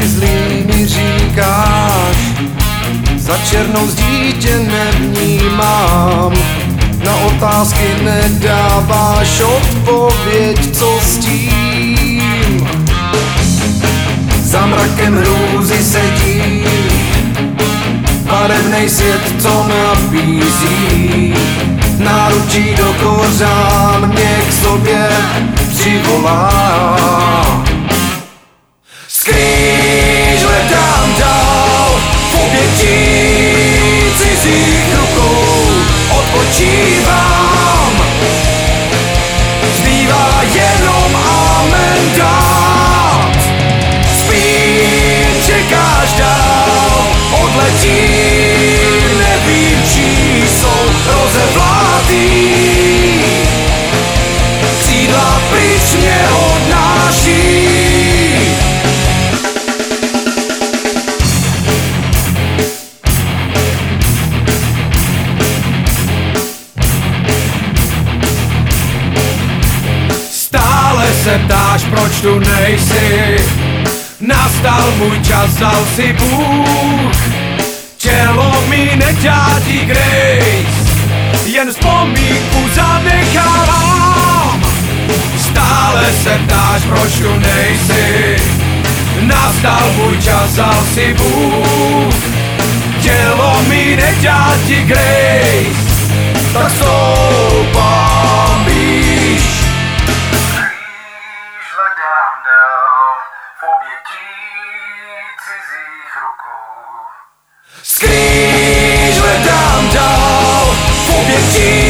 věci zlý mi říkáš, za černou zdí tě nevnímám, na otázky nedáváš odpověď, co s tím. Za mrakem hrůzy sedí barevnej svět, co nabízí, náručí do kořán mě k sobě přivolá. Skrýž hledám dál v obětí cizích rukou, odpočívám, zbývá jenom amen dát. Spím, čekáš dál, odletím, nevím, čí jsou rozevlátý, křídla pryč mě odnáší. Se ptáš, proč tu nejsi, nastal můj čas, vzal si Bůh. Tělo mi neťátí grace, jen vzpomínku zanechávám. Stále se ptáš, proč tu nejsi, nastal můj čas, vzal si Bůh. Tělo mi neťátí grace, tak stoupám výš. Skrýž hledám dál v obětí